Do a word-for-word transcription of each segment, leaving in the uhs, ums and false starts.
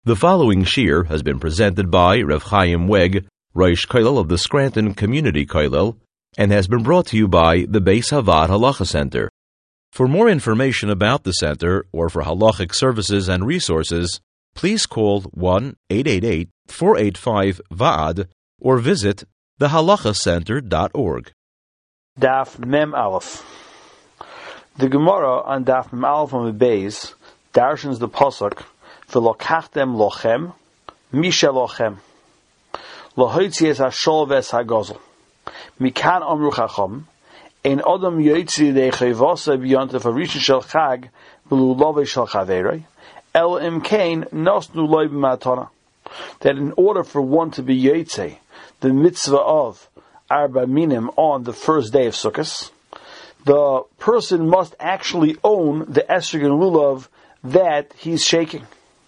The following shir has been presented by Rav Chaim Weg, Rosh Kollel of the Scranton Community Kollel, and has been brought to you by the Beis Havad Halacha Center. For more information about the center or for halachic services and resources, please call one eight eight eight, four eight five, V A A D or visit the halacha center dot org. Daf Mem Aleph. The Gemara on Daf Mem Aleph on the Beis darshans the pasuk v'lokachtem lochem misha lochem lahoitzi es hashol ves hagozel mikan amru chacham ein adam yoitzi de chayvasa b'yontav harishin shel chag b'lulove shel chaverei el imkain nosnu loy b'matana. That in order for one to be yoitzi the mitzvah of arba minim on the first day of Sukkot, the person must actually own the esrog and lulav that he's shaking.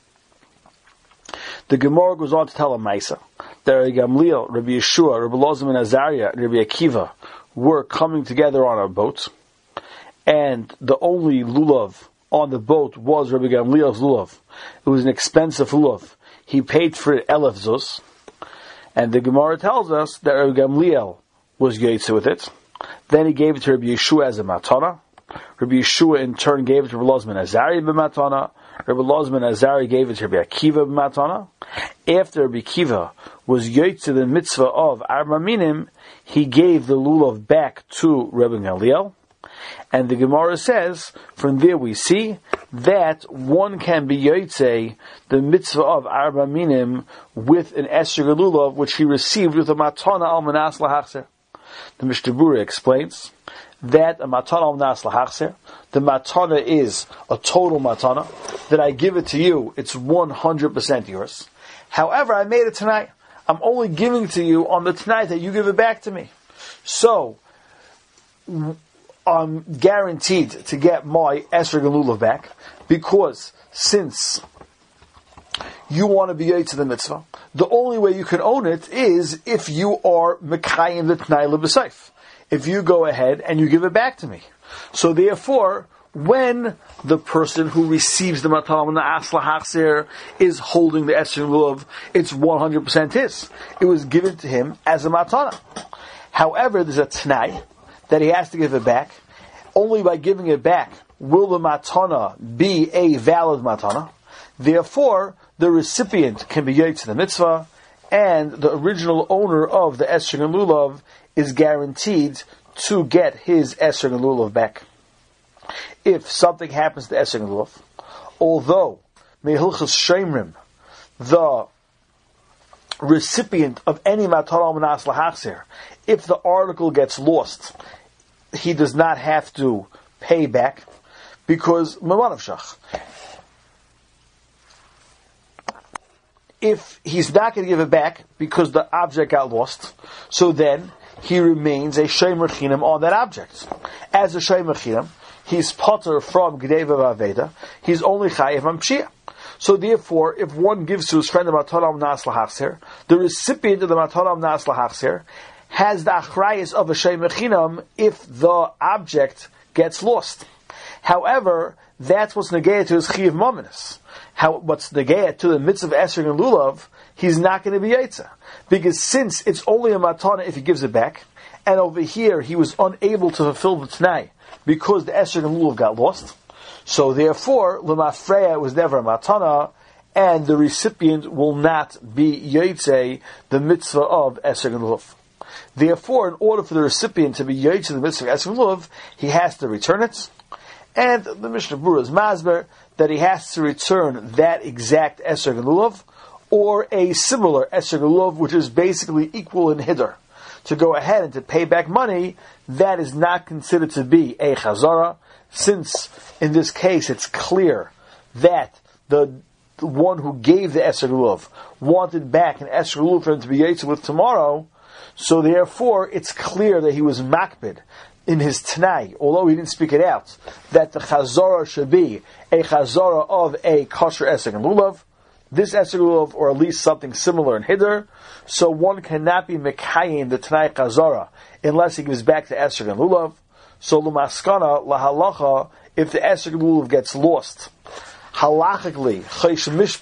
The Gemara goes on to tell a Maisa that Rabbi Gamliel, Rabbi Yeshua, Rabbi Elazar ben Azariah, and Rabbi Akiva were coming together on a boat, and the only lulav on the boat was Rabbi Gamliel's lulav. It was an expensive lulav. He paid for it elef zuz, and the Gemara tells us that Rabbi Gamliel was yotze with it. Then he gave it to Rabbi Yeshua as a matana. Rabbi Yeshua in turn gave it to Rabbi Elazar ben Azariah b'matana. Rabbi Elazar ben Azariah gave it to Rabbi Akiva b'matana. After Rabbi Akiva was yotze the mitzvah of arba minim, he gave the lulav back to Rabbi Gamliel. And the Gemara says, from there we see that one can be yotze the mitzvah of arba minim with an esrog lulav which he received with a matana al manas lahachzer. The Mishnah Berurah explains that a matana al manas lahachzer, the matana is a total matana, that I give it to you, it's one hundred percent yours. However, I made it tonight. I'm only giving it to you on the tonight that you give it back to me. So, I'm guaranteed to get my esrog and lulav back, because since you want to be yotze the mitzvah, the only way you can own it is if you are mekayim the t'nai l'b'seif. If you go ahead and you give it back to me. So therefore, when the person who receives the matana manas lahachzer is holding the esrog and lulav, it's one hundred percent his. It was given to him as a matana. However, there's a t'nai that he has to give it back. Only by giving it back will the matana be a valid matana. Therefore, the recipient can be yotze the mitzvah, and the original owner of the esrog and lulav is guaranteed to get his esrog and lulav back. If something happens to esrog and lulav, although mehilchas shemrim, the recipient of any matana manas lahachzer, if the article gets lost, he does not have to pay back, because mamanav shach. If he's not going to give it back because the object got lost, so then he remains a shomer chinam on that object. As a shomer chinam, he's potter from Gdeva Vaveda, he's only chayev on pshia. So therefore, if one gives to his friend the matana manas lahachzer, the recipient of the matana manas lahachzer has the achrayus of a shomer chinam if the object gets lost. However, that's what's negated to his chiyav mominus. How what's negated to the mitzvah of esrog and lulav, he's not going to be yotze, because since it's only a matana if he gives it back, and over here he was unable to fulfill the t'nai because the esrog and lulav got lost, so therefore l'mafreya was never a matana, and the recipient will not be yotze the mitzvah of esrog and lulav. Therefore, in order for the recipient to be yotze the mitzvah of esrog and lulav, he has to return it. And the Mishnah Berurah is masber that he has to return that exact esrog and lulav, or a similar esrog and lulav, which is basically equal in hiddur. To go ahead and to pay back money, that is not considered to be a chazara, since in this case it's clear that the, the one who gave the esrog and lulav wanted back an esrog and lulav for him to be yotze with tomorrow, so therefore it's clear that he was makbid in his t'nai, although he didn't speak it out, that the chazara should be a chazara of a kosher esrog and lulav, this esrog and lulav, or at least something similar in hiddur, so one cannot be mekayim the t'nai chazara unless he gives back the esrog and lulav. So l'maskana lahalacha, if the esrog and lulav gets lost, halachically chaysh mishpat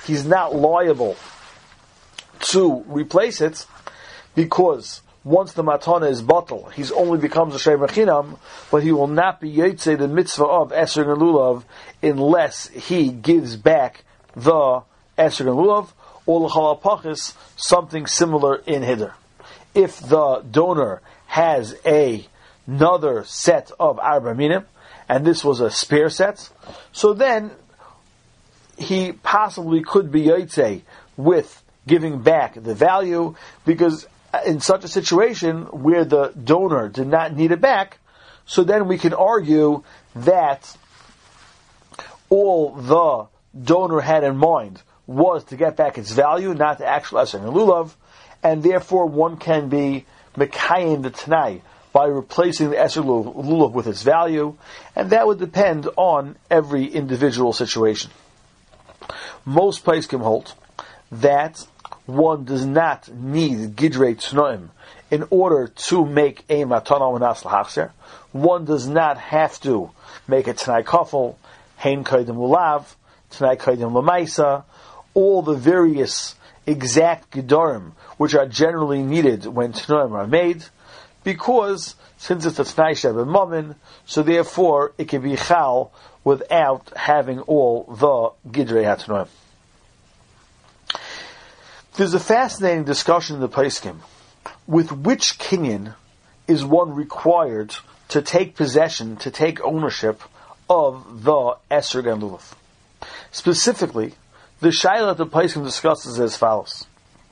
he's not liable to replace it, because once the matana is bottle, he only becomes a sheimer chinam, but he will not be yotzei the mitzvah of esrog and lulav unless he gives back the esrog and lulav, or l'chal pachis, something similar in hider. If the donor has a, another set of arba minim, and this was a spare set, so then he possibly could be yotzei with giving back the value, because in such a situation where the donor did not need it back, so then we can argue that all the donor had in mind was to get back its value, not the actual esrog and lulav, and therefore one can be mekayim the tanai by replacing the esrog lulav with its value, and that would depend on every individual situation. Most poskim hold that one does not need gidrei tnoim in order to make a matana u'nas l'hachzer. One does not have to make a tanai kafel, hein kodim lulav, tanai kodim lamaisa, all the various exact gedarim which are generally needed when tnoim are made, because since it's a tanai sheben mammon, so therefore it can be chal without having all the gidrei hatnoim. There's a fascinating discussion in the Poskim with which kinyan is one required to take possession, to take ownership of the esrog and lulav. Specifically, the shaila that the Poskim discusses as follows.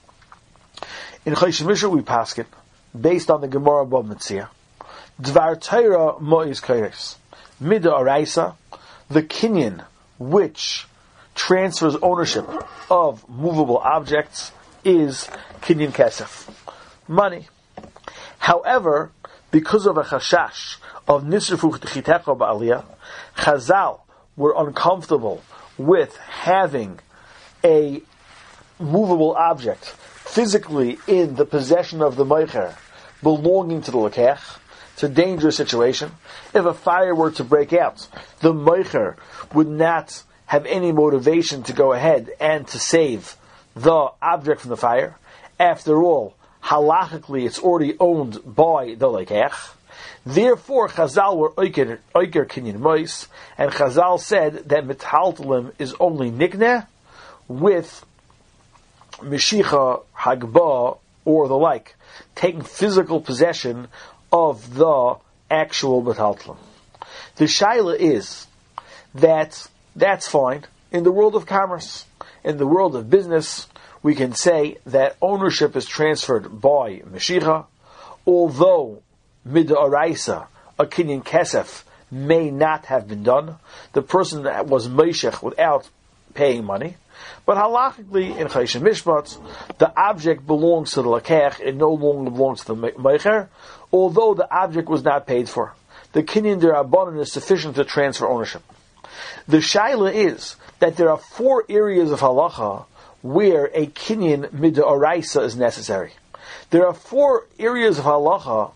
In Choshen Mishra we paskin, based on the Gemara Bava Metzia, Dvar Torah mo'is kairos, mida araisa, the kinyan which transfers ownership of movable objects is kinyan kesef, money. However, because of a chashash of nisrfu chitecha ba'aliyah, Chazal were uncomfortable with having a movable object physically in the possession of the meicher belonging to the lekech. It's a dangerous situation. If a fire were to break out, the meicher would not have any motivation to go ahead and to save the object from the fire. After all, halachically it's already owned by the lekech. Therefore, Chazal were oiker kinyan mois, and Chazal said that metaltalim is only nikneh with mishicha, hagba, or the like, taking physical possession of the actual metaltalim. The shaila is that that's fine. In the world of commerce, in the world of business, we can say that ownership is transferred by Meshicha, although Mida Araisa, a kinyan kesef, may not have been done. The person that was Meshech without paying money. But halachically, in Choshen Mishpat, the object belongs to the Lakech, it no longer belongs to the Mecher, although the object was not paid for. The kinyan derabanan is sufficient to transfer ownership. The shaila is that there are four areas of halacha where a kinyan mida oraisa is necessary. There are four areas of halacha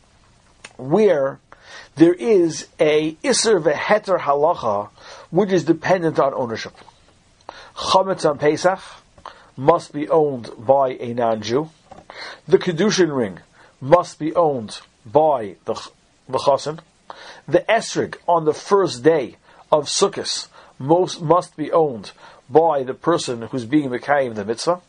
where there is a iser veheter halacha which is dependent on ownership. Chametz on Pesach must be owned by a non-Jew. The kedushin ring must be owned by the the chassan. The esrog on the first day of Sukkot most must be owned by the person who's being mekayim the mitzvah.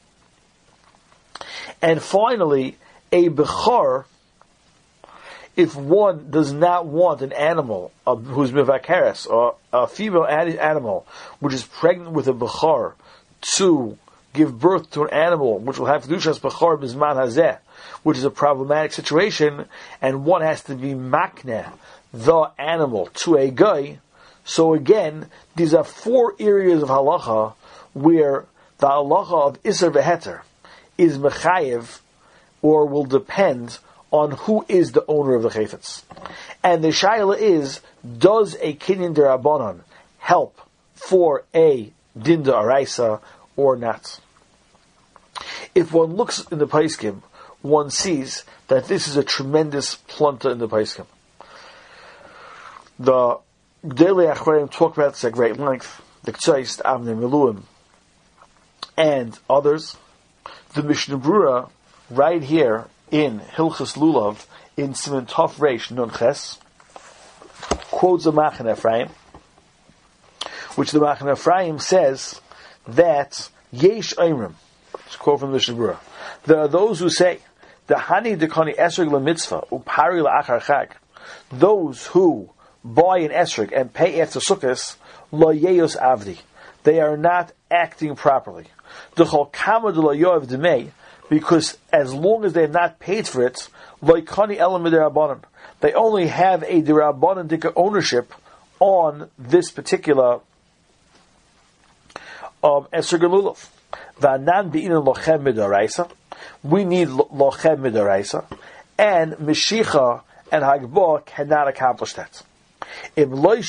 And finally, a bechor, if one does not want an animal uh, who's mivakeres, or a female animal which is pregnant with a bechor, to give birth to an animal which will have dushas bechor bizman hazeh, which is a problematic situation, and one has to be makneh the animal to a guy. So again, these are four areas of halacha where the halacha of iser veheter is mechayev, or will depend on who is the owner of the chayfetz. And the shaila is, does a kinyan derabanan help for a din d'oraisa or not? If one looks in the Poskim, one sees that this is a tremendous plunta in the Poskim. The Gedolei Achronim talk about this at great length. The Ktsois, Avnei Miluim, and others, the Mishnah Brura, right here in Hilchas Lulav, in Siman Tov Reish Nun Ches, quotes the Machane Ephraim, which the Machane Ephraim says that Yesh Eimrim, it's a quote from the Mishnah Brura, there are those who say, the Hani Dekani Esrog LaMitzvah, Upari LaAchar Chag, those who buy an esrog and pay after Sukkos, Lo Yeyos Avdi, they are not acting properly. Because as long as they have not paid for it, they only have a derabanan ownership on this particular um, esrog lulav. We need lochem midaraisa, and Meshicha and Hagbah cannot accomplish that. The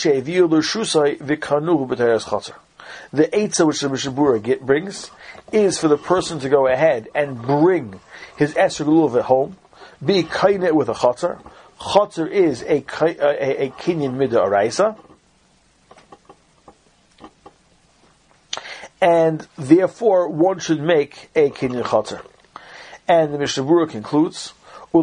Eitzah which the Mishnah Brura brings is for the person to go ahead and bring his esrog lulav at home, be kainit with a chatzar. Chatzar is a, a, a kinyan midaraisa, and therefore one should make a kinyan chatzar. And the Mishnah Brura concludes,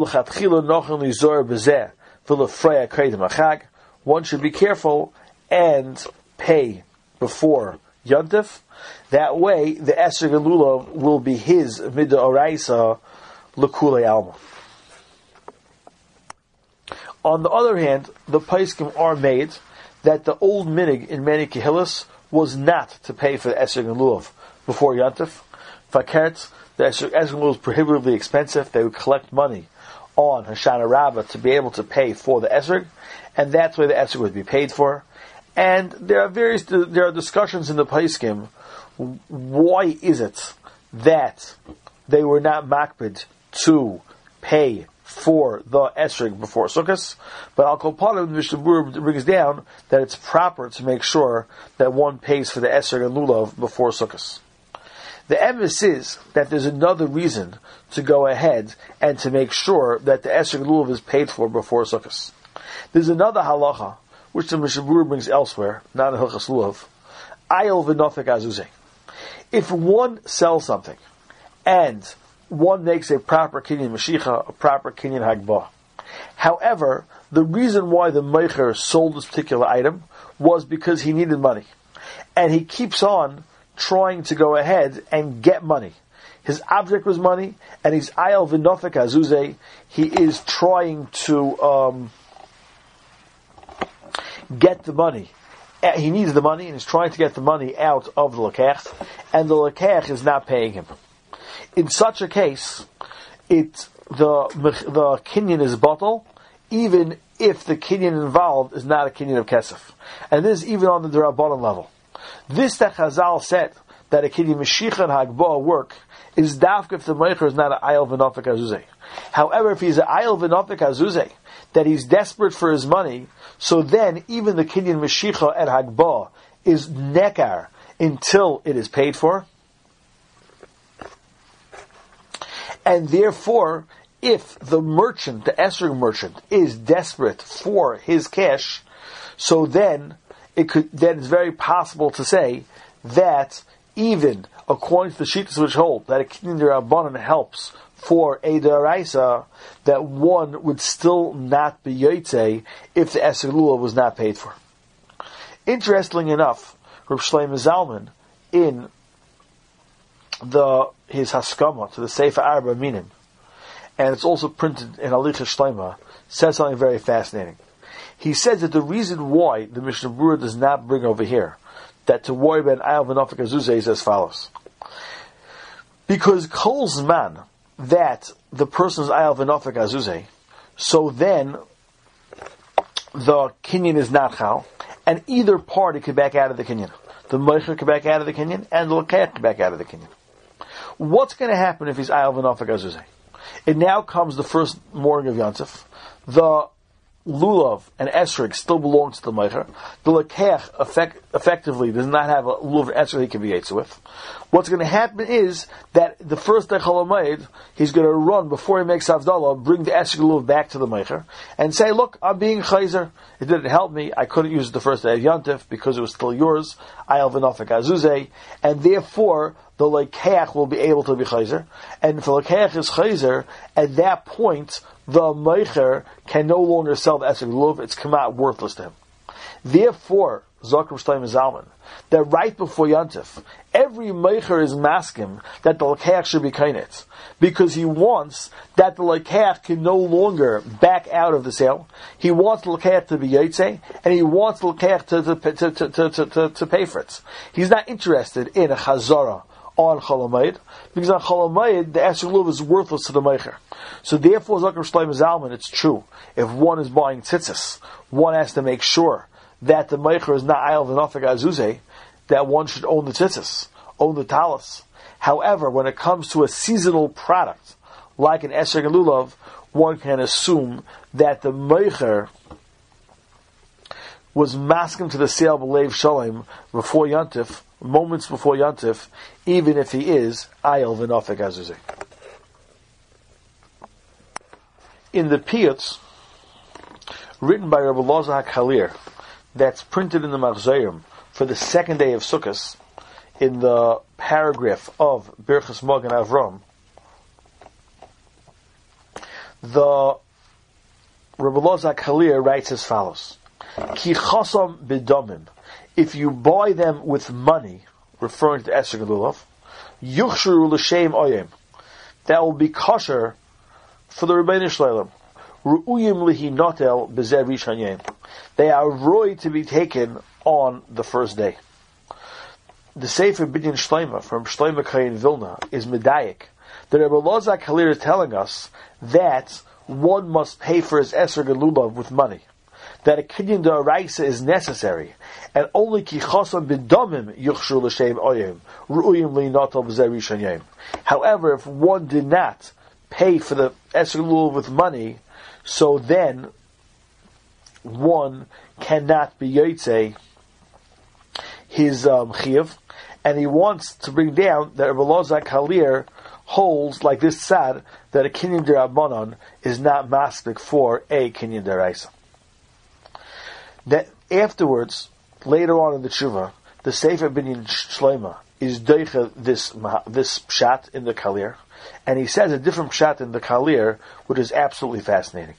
one should be careful and pay before Yontif. That way, the esrog and lulav will be his mid'oraisa l'kulei alma. On the other hand, the paiskim are made that the old minig in many kehillas was not to pay for the esrog and lulav before Yontif. Fakert, the esrog and lulav was prohibitively expensive. They would collect money on Hoshana Rabbah to be able to pay for the esrog, and that's where the esrog would be paid for. And there are various there are discussions in the paiskim. Why is it that they were not makbid to pay for the esrog before Sukkos? But Al Kol Panim, the Mishnah Brura brings down that it's proper to make sure that one pays for the esrog and lulav before Sukkos. The emes is that there's another reason to go ahead and to make sure that the esrog and lulav is paid for before Sukkos. There's another halacha which the Mishnah Brura brings elsewhere, not in Hilchas Lulav. Ayil v'nofek azuzeh. If one sells something and one makes a proper kinyan mashicha, a proper kinyan hagbah, however, the reason why the meicher sold this particular item was because he needed money, and he keeps on trying to go ahead and get money. His object was money, and he's ayil v'nofek azuzeh. He is trying to um, get the money. He needs the money and he's trying to get the money out of the lekech, and the lekech is not paying him. In such a case, it the the kinyan is bottle, even if the kinyan involved is not a kinyan of kesef, and this is even on the derabanan level. This that Chazal said that a kinyan meshicha and hagbah work is dafka if the meicher is not an ayil v'nofek azuzeh. However, if he's an ayil v'nofek azuzeh, that he's desperate for his money, so then even the kinyan meshicha and hagbah is nekar until it is paid for. And therefore, if the merchant, the esrog merchant, is desperate for his cash, so then it could then it's very possible to say that even according to the shittas which hold that a kinyan derabanan helps for a deraisa, that one would still not be yotzei if the esrog lulav was not paid for. Interestingly enough, Reb Shlomo Zalman, in the his haskama to the Sefer Arba Minim, and it's also printed in Alicha Shleima, says something very fascinating. He says that the reason why the Mishnah Brura does not bring over here that to worry about ayil v'nofek azuzeh is as follows: because kol zman that the person is ayil v'nofek azuzeh, so then the kinyan is not chal, and either party could back out of the kinyan. The meicher could back out of the kinyan, and the lekech could back out of the kinyan. What's going to happen if he's ayil v'nofek azuzeh? It now comes the first morning of Yontif. The lulav and esrog still belongs to the meicher. The lekech effect, effectively does not have a lulav and esrog he can be yaitz with. what's going to happen is that the first day Chol Hamoed, he's going to run before he makes Havdalah, bring the Esrog Lulav back to the Meicher, and say, look, I'm being Chayzer. It didn't help me. I couldn't use it the first day of Yontif because it was still yours. Ayal v'nafek azuzeh. And therefore, the Lekeach will be able to be Chayzer. And if the Lekeach is Chayzer, at that point, the Meicher can no longer sell the Esrog Lulav. It's come out worthless to him. Therefore, Zakrim Shlomo Zalman, that right before Yontif, every Meicher is masking that the Lekeach should be Kainet, because he wants that the Lekeach can no longer back out of the sale. He wants the Lekeach to be Yotze, and he wants the Lekeach to, to, to, to, to, to, to pay for it. He's not interested in a Chazara on Chol Hamoed, because on Chol Hamoed, the Esrog Lulav is worthless to the Meicher. So therefore, Zakrim Shlomo Zalman, it's true, if one is buying tzitzis, one has to make sure that the Meicher is not Ayal v'nafek azuzeh, that one should own the tzitzis, own the talis. However, when it comes to a seasonal product, like an Esrog and Lulav, one can assume that the Meicher was masking to the sale b'leiv shalom before Yontif, moments before Yontif, even if he is Ayal v'nafek azuzeh. In the Piyut, written by Rabbi Elazar HaKalir, that's printed in the Machzorim for the second day of Sukkot, in the paragraph of Birchas Magen Avram, the Rabbi Elazar HaKalir writes as follows: Ki chasam b'domim, if you buy them with money, referring to Esrog and Lulav, yuchshru l'shem oyem, that will be kosher for the Rebbeinu Shleilim. Ru'uyim lihi notel b'zeh rishon yom. They are roy to be taken on the first day. The Sefer Binyan Shleima from Shlomo Kayin Vilna is medayik. The Rebbe Elazar HaKalir is telling us that one must pay for his Esrog and Lulav with money. That a kinyan d'oraisa is necessary, and only ki chasam b'domim yuchshru l'shem oyim ru'uyim li notel b'zeh rishon yom. However, if one did not pay for the Esrog and Lulav with money, so then one cannot be Yotze his um, Chiyuv, and he wants to bring down that Rebbe Elazar HaKalir holds, like this sad, that a kinyan d'Rabbanan is not maspik for a kinyan d'Oraisa. That afterwards, later on in the Tshuva, the Sefer Binyan Shleima is doicha this this pshat in the Kalir, and he says a different pshat in the Kalir, which is absolutely fascinating.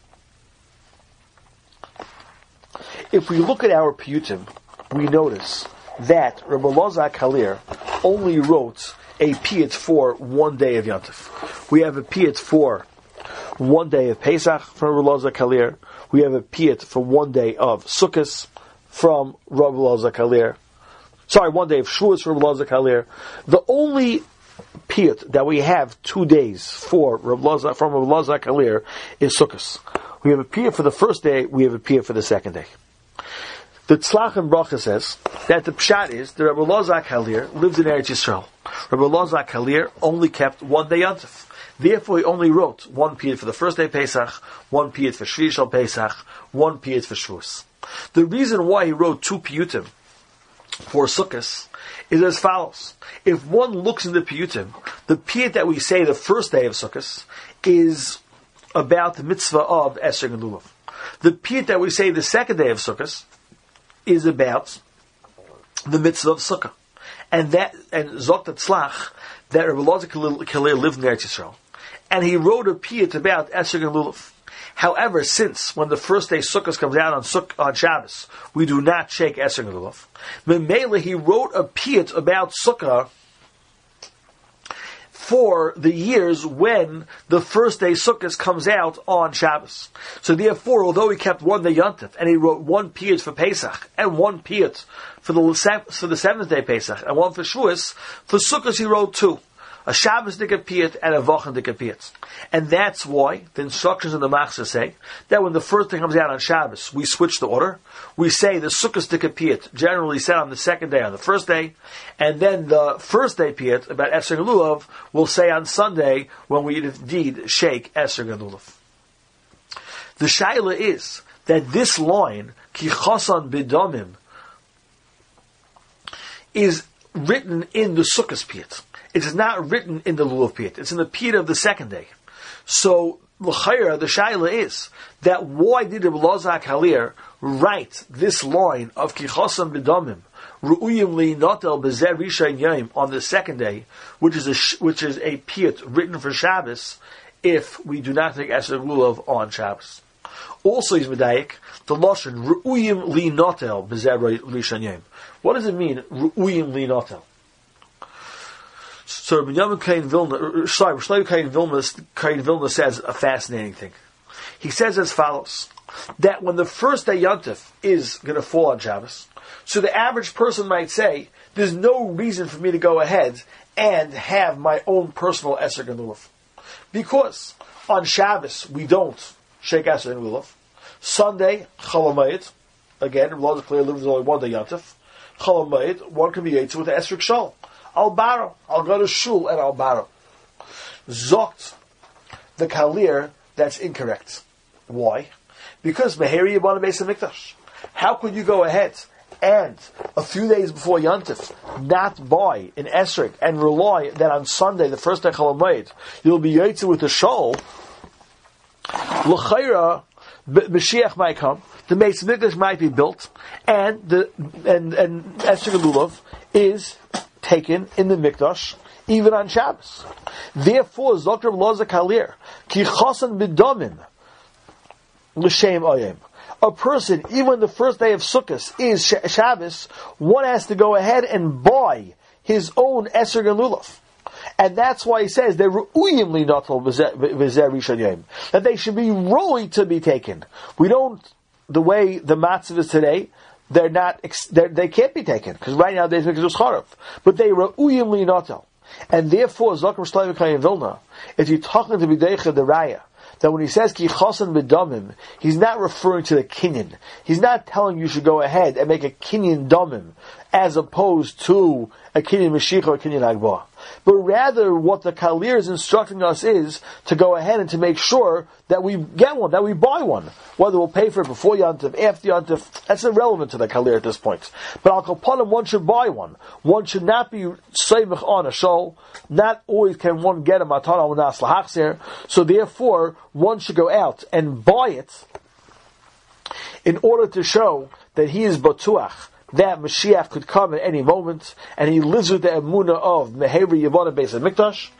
If we look at our piyutim, we notice that Rebbe Elazar HaKalir only wrote a piyut for one day of Yontif. We have a piyut for one day of Pesach from Rebbe Elazar HaKalir. We have a piyut for one day of Sukkot from Rebbe Elazar HaKalir. Sorry, one day of Shavuos from Rebbe Elazar HaKalir. The only piyut that we have two days for Rebbe Elazar, from Rebbe Elazar HaKalir is Sukkot. We have a piyut for the first day, we have a piyut for the second day. The Tzlach and Bracha says that the pshat is that Rebbe Elazar HaKalir lived in Eretz Yisrael. Rebbe Elazar HaKalir only kept one day Yontif. Therefore, he only wrote one piyut for the first day Pesach, one piyut for Shvi Shal Pesach, one piyut for Shavuos. The reason why he wrote two piyutim for Sukkot is as follows. If one looks in the piyutim, the piyut that we say the first day of Sukkot is about the mitzvah of Esrog and Lulav. The piyut that we say the second day of Sukkot is about the mitzvah of Sukkah. And that, and Zok Tzlach, that Rebbe Elazar HaKalir lived in Eretz Yisrael. And he wrote a piyut about Esrog and Lulav. However, since when the first day Sukkot comes out on Suk- on Shabbos, we do not shake Esrog and Lulav, Memela, he wrote a piyut about Sukkah for the years when the first day Sukkot comes out on Shabbos. So therefore, although he kept one day Yontif, and he wrote one piyut for Pesach, and one piyut for the, for the seventh day Pesach, and one for Shavuos, for Sukkot he wrote two. A Shabbos dika piyut and a Vochen dika piyut. And that's why the instructions in the Machzor say that when the first day comes out on Shabbos, we switch the order. We say the Sukkot dika piyut, generally said on the second day on the first day, and then the first day piyut about Esrog and Lulav we'll say on Sunday when we indeed shake Esrog and Lulav. The shaila is that this line, Ki Chasan B'Domim, is written in the Sukkos Piyut. It is not written in the Lulav Piyut. It's in the Piyut of the second day. So, l'chayra, the shaila is that why did Reb Elazar Kalir write this line of Kichosam B'Damim, Ru'uyim Li Notel B'Zer Rishon Yom on the second day, which is a which is a Piyut written for Shabbos, if we do not take Eser Lulav on Shabbos. Also, he's medayik the lashon Ru'uyim Li Notel B'Zer Rishon Yom. What does it mean, Ru'uyim Li Notel? So Binyamin Kain Vilna, sorry, Shlomo Kain Vilna, Kain Vilna says a fascinating thing. He says as follows, that when the first day Yontif is going to fall on Shabbos, so the average person might say, there's no reason for me to go ahead and have my own personal Eser and Lulav. Because on Shabbos, we don't shake Eser and Lulav. Sunday, Chol HaMoed, again, Rabbi clearly lives only one day Yontif. Chol HaMoed, one can be Yetzer with the Esrik Shol. I'll borrow. I'll go to shul and I'll borrow. Zokt the Kalir, that's incorrect. Why? Because Meheri Yibana Beis HaMikdash. How could you go ahead and a few days before Yontif not buy an esrog and rely that on Sunday, the first day Chol HaMoed, you'll be Yetzer with the shul? L'chayra, Mashiach might come, the Beis HaMikdash might be built, and the and and esrog and lulav is taken in the Mikdash, even on Shabbos. Therefore, Zokter Elazar Kalir, Ki Chosan B'Damim, L'Shem Oyem. A person, even the first day of Sukkot is Shabbos, one has to go ahead and buy his own Esrog and Lulav. And that's why he says they're Ru'uyim Li Notel B'Zer Rishon Yom, that they should be really to be taken. We don't, the way the matzav is today, They're not. They're, they can't be taken because right now they make it charav, but they ra'uyim li notel, and therefore Zakar Shlomo Kain Vilna, if you're talking to B'deicha the Raya, that when he says ki chasan b'damim, he's not referring to the kinyan. He's not telling you should go ahead and make a kinyan damim as opposed to a kinyan mashiach or a kinyan agbah. But rather, what the Kalir is instructing us is to go ahead and to make sure that we get one, that we buy one. Whether we'll pay for it before Yontif, after Yontif, that's irrelevant to the Kalir at this point. But Al Kapanim, one should buy one. One should not be seimich on a shol. Not always can one get a matana u'nas lahachzer. So therefore, one should go out and buy it in order to show that he is batuach, that Mashiach could come at any moment, and he lives with the emunah of Meheri Yivana Beis HaMikdash.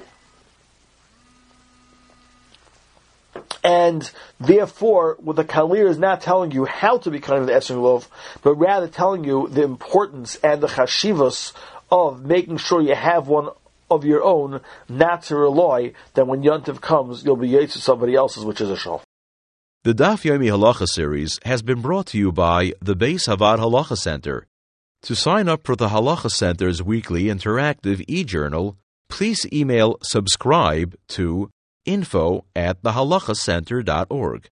And therefore, what the Kalir is not telling you how to be kind of the Esrog Lulav, but rather telling you the importance and the chashivos of making sure you have one of your own, not to rely that when Yontif comes, you'll be yetzer somebody else's, which is a shul. The Daf Yomi Halacha series has been brought to you by the Beis Havad Halacha Center. To sign up for the Halacha Center's weekly interactive e-journal, please email subscribe to info at the halacha center dot org.